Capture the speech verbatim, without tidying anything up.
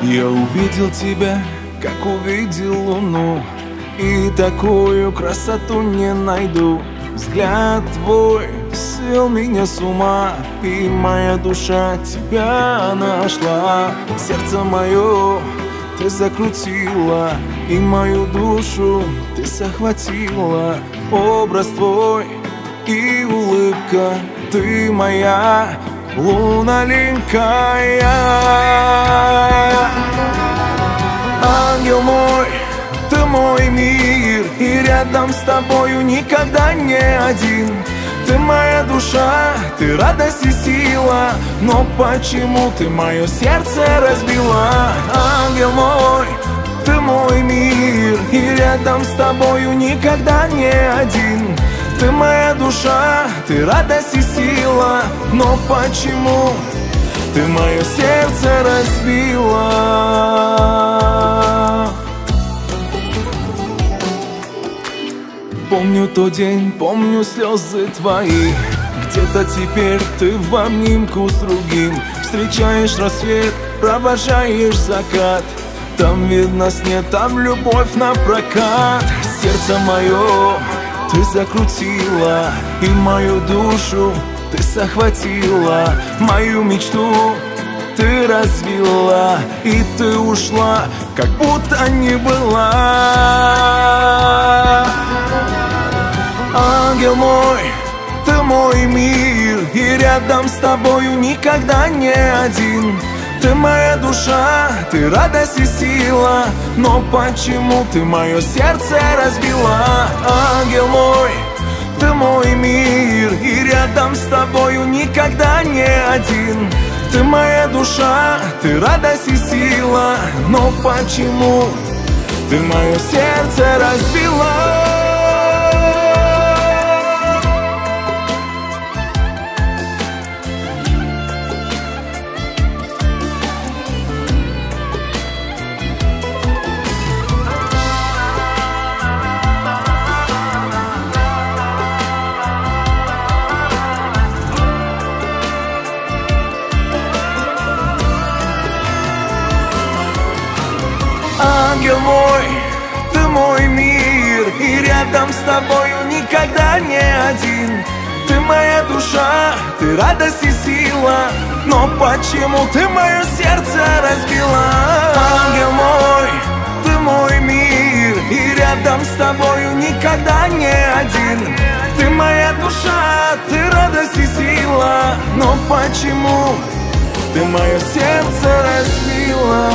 Я увидел тебя, как увидел луну, и такую красоту не найду. Взгляд твой свел меня с ума, и моя душа тебя нашла. Сердце мое ты закрутила, и мою душу ты захватила. Образ твой и улыбка, ты моя луналикая. Ангел мой, ты мой мир, и рядом с тобою никогда не один. Ты моя душа, ты радость и сила, но почему ты мое сердце разбила? Ангел мой, ты мой мир, и рядом с тобою никогда не один. Ты моя душа, ты радость и сила, но почему ты мое сердце разбила? Помню тот день, помню слезы твои. Где-то теперь ты в обнимку с другим. Встречаешь рассвет, провожаешь закат. Там видно снег, там любовь напрокат. Сердце мое ты закрутила, и мою душу ты захватила. Мою мечту ты развила, и ты ушла, как будто не была. Ангел мой, ты мой мир, и рядом с тобою никогда не один. Ты моя душа, ты радость и сила, но почему ты мое сердце разбила? Ангел мой, ты мой мир, и рядом с тобою никогда не один. Ты моя душа, ты радость и сила, но почему ты мое сердце разбила? Ангел мой, ты мой мир, и рядом с тобою никогда не один. Ты моя душа, ты радость и сила, но почему ты мое сердце разбила? Ангел мой, ты мой мир, и рядом с тобою никогда не один. Ты моя душа, ты радость и сила, но почему ты мое сердце разбила?